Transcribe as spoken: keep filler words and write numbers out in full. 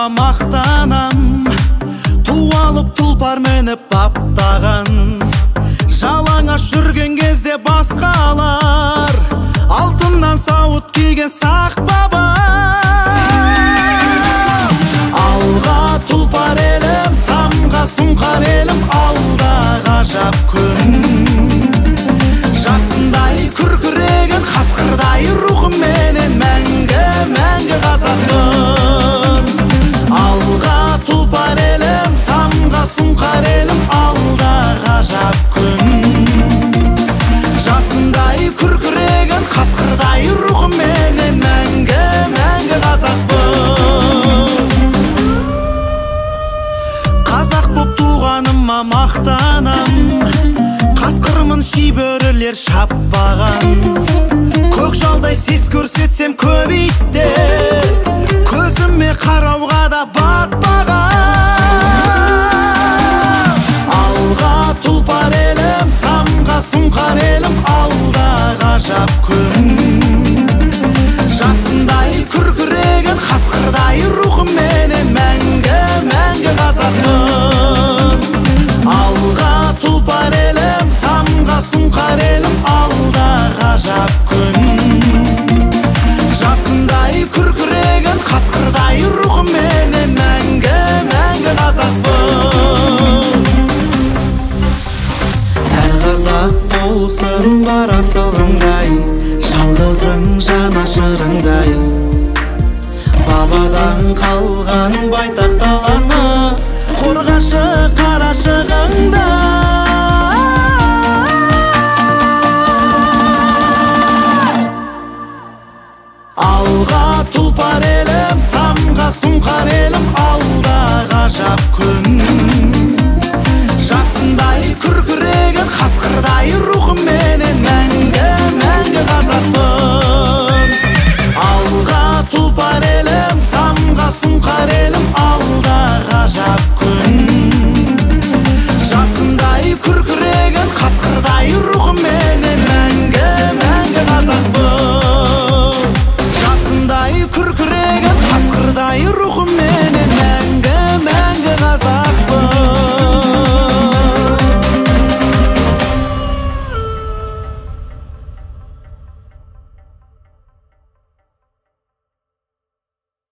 туғаныма мақтанам, туалып тұлпар мініп баптаған. Жалаңаш жүрген кезде басқалар алтыннан сауыт киген сақ баба. Алға тұлпар елім, самға сұңқар елім, алда ғажап күн. Жасындай күркіреген қасқырдай рухыменен мәңгі, мәңгі қазақпын. Алға тұлпар елім, самға сұңқар елім, алда ғажап күн. Жасындай күркіреген қасқырдай рухыменен мәңгі, мәңгі қазақпын. Қазақ боп туғаныма мақтанам, қасқырмын шибөрілер шаппаған. Көк жалдай сес көрсетсем көбейттер, көзіме қарауға да батпаған. Алға тұлпар елім, самға сұңқар елім, алда ғажап күн. Жасындай күркіреген қасқырдай рухыменен мәңгі, мәңгі қазақпын. Алға тұлпар елім, самға сұңқар елім, алда ғажап күн. Жасындай күркіреген қасқырдай рухыменен мәңгі, мәңгі қазақпын. Әр қазақ болсын бар асылыңдай, жалғызың жанашырыңдай. Бабадан қалған байтақ даланы, қорғашы қарашығыңдай.